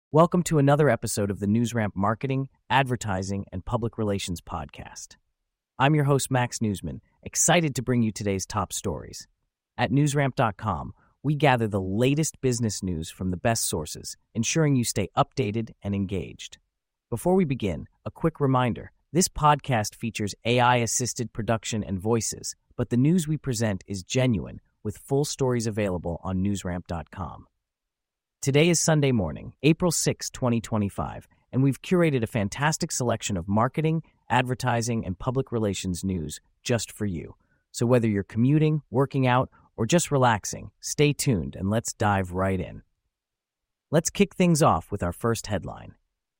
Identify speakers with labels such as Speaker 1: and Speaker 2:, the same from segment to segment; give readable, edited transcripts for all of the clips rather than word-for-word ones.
Speaker 1: Welcome to another episode of the NewsRamp Marketing, Advertising, and Public Relations Podcast. I'm your host, Max Newsman, excited to bring you today's top stories. At newsramp.com, we gather the latest business news from the best sources, ensuring you stay updated and engaged. Before we begin, a quick reminder. This podcast features AI-assisted production and voices, but the news we present is genuine, with full stories available on newsramp.com. Today is Sunday morning, April 6, 2025, and we've curated a fantastic selection of marketing, advertising, and public relations news just for you. So whether you're commuting, working out, or just relaxing, stay tuned and let's dive right in. Let's kick things off with our first headline.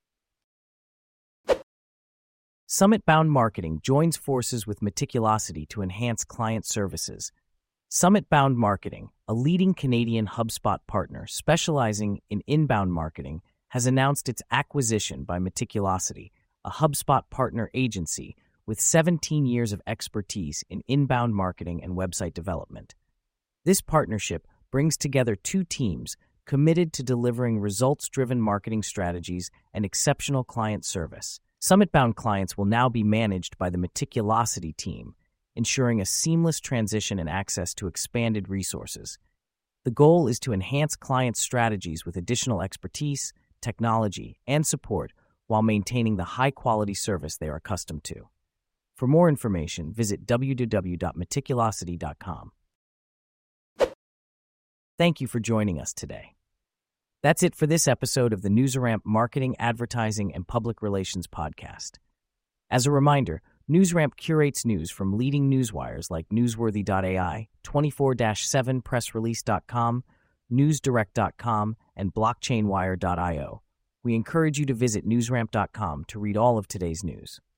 Speaker 1: Summit-bound Marketing joins forces with Meticulosity to enhance client services. Summit-bound Marketing, a leading Canadian HubSpot partner specializing in inbound marketing, has announced its acquisition by Meticulosity, a HubSpot partner agency with 17 years of expertise in inbound marketing and website development. This partnership brings together two teams committed to delivering results-driven marketing strategies and exceptional client service. Summit-bound clients will now be managed by the Meticulosity team, ensuring a seamless transition and access to expanded resources. The goal is to enhance client strategies with additional expertise, technology, and support while maintaining the high-quality service they are accustomed to. For more information, visit www.meticulosity.com. Thank you for joining us today. That's it for this episode of the NewsRamp Marketing, Advertising, and Public Relations Podcast. As a reminder, NewsRamp curates news from leading newswires like Newsworthy.ai, 24/7pressrelease.com, NewsDirect.com, and BlockchainWire.io. We encourage you to visit newsramp.com to read all of today's news.